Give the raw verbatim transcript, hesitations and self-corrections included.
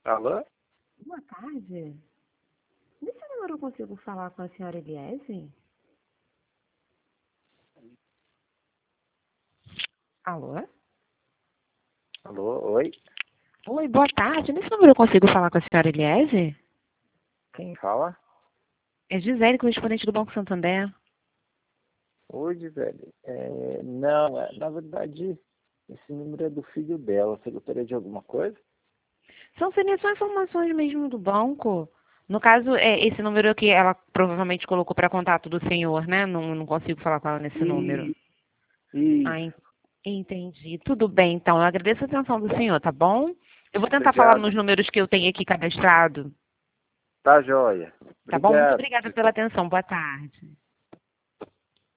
Alô? Boa tarde. Nesse número eu consigo falar com a senhora Eliese? Alô? Alô? Oi? Oi, boa tarde. Nesse número eu consigo falar com a senhora Eliese? Quem fala? É Gisele, correspondente do Banco Santander. Oi, Gisele. É, não, é, na verdade, esse número é do filho dela. Você gostaria de alguma coisa? São seria só informações mesmo do banco. No caso, é esse número que ela provavelmente colocou para contato do senhor, né? Não, não consigo falar com ela nesse número. Isso, isso. Ah, en- entendi. Tudo bem, então. Eu agradeço a atenção do senhor, tá bom? Eu vou tentar falar Obrigado. nos números que eu tenho aqui cadastrado, Tá joia. tá bom? Muito Obrigado. obrigada pela atenção. Boa tarde.